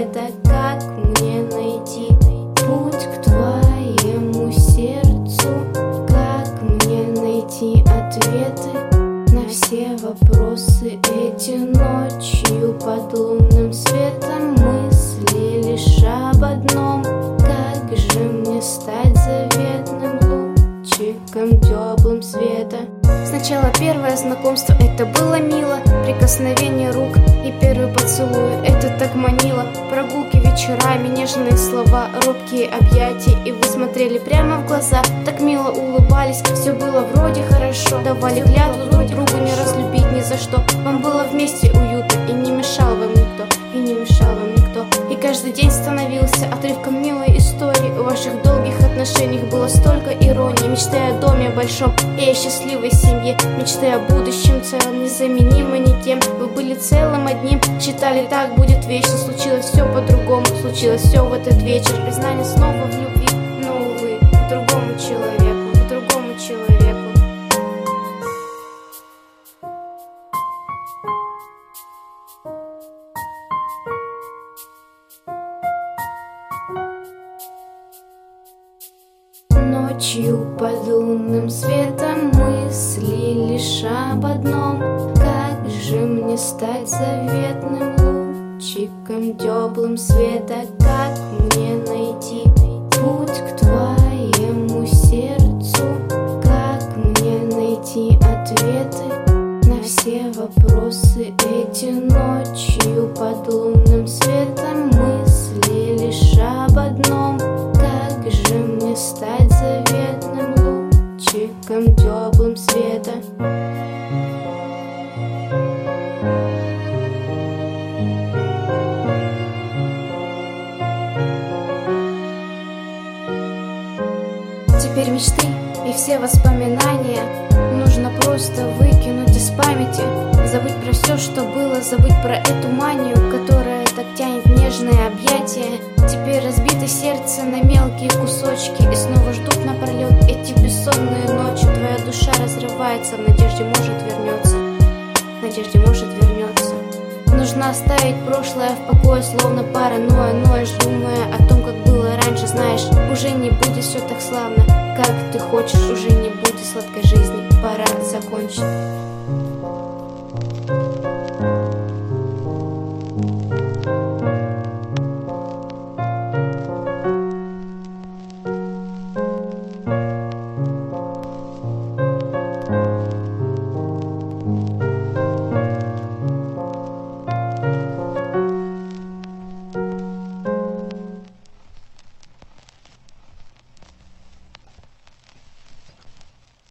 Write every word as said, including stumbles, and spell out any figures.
света. Как мне найти путь к твоему сердцу? Как мне найти ответы на все вопросы эти? Ночью под лунным светом мысли лишь об одном: как же мне стать заветным лучиком теплым света? Сначала первое знакомство, это было мило. Прикосновение рук и первый поцелуй, это так манило. Прогулки вечерами, нежные слова, робкие объятия, и вы смотрели прямо в глаза. Так мило улыбались, все было вроде хорошо. Давали клятву друг другу не разлюбить ни за что. Вам было вместе уютно, и не мешал вам никто, и не мешал вам никто. И каждый день становился отрывком милой истории. В ваших долгих отношениях было столько иронии. Мечты о доме большом и о счастливой семье, мечты о будущем целом, незаменимы никем. Вы были целым одним, считали, так будет вечно. Случилось все по-другому, случилось все в этот вечер. Признание снова в любви, но, увы, к другому человеку, к другому человеку. Ночью под лунным светом мысли лишь об одном: как же мне стать заветным лучиком теплым света? Как мне найти путь к твоему сердцу? Как мне найти ответы на все вопросы эти? Ночью под лунным светом мысли лишь об одном: как же мне стать заветным лучиком теплым света? Теперь мечты и все воспоминания нужно просто выкинуть из памяти. Забыть про все, что было, забыть про эту манию, которая так тянет в нежные объятия. Теперь разбито сердце на мелкие кусочки, и снова ждут напролет эти бессонные ночи. Твоя душа разрывается, в надежде, может, вернется, в надежде, может, вернется. Нужно оставить прошлое в покое, словно паранойя. Ноешь, думая о том, как было раньше. Знаешь, уже не будет все так славно, как ты хочешь. Уже не будет сладкой жизни, пора закончить.